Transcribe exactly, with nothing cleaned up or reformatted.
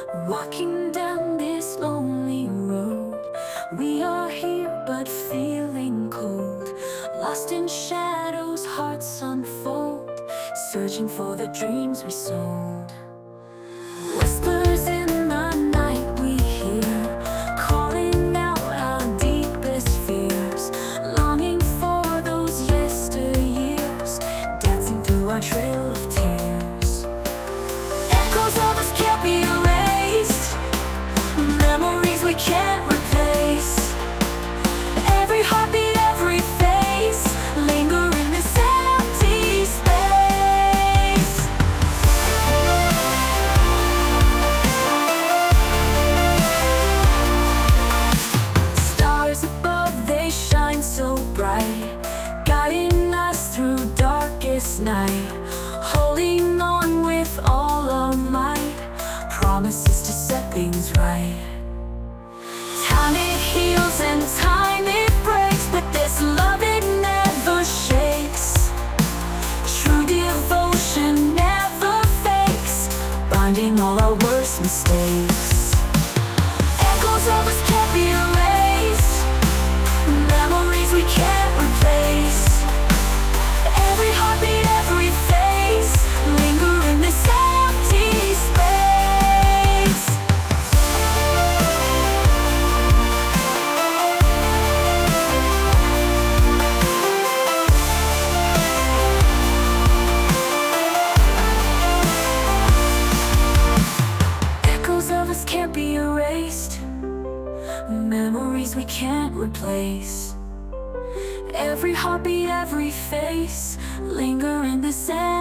Walking down this lonely road, we are here but feeling cold. Lost in shadows, hearts unfold, searching for the dreams we sold. Whispers in the night we hear, calling out our deepest fears, longing for those yesteryears, dancing through our trail of tears. Echoes of us can't be erased, memories we can't replace. Every heartbeat, every face, linger in this empty space. Stars above, they shine so bright, guiding us through darkest night, holding on with all our might, promises to set things right. Time it heals and time it breaks, but this love it never shakes. True devotion never fakes, binding all our worst mistakes. Echoes of us can't be erased, memories we can't replace. Every heartbeat, every face, linger in this empty space. Echoes of us can't be erased, memories we can't replace. Every heartbeat, every face, linger in the sand.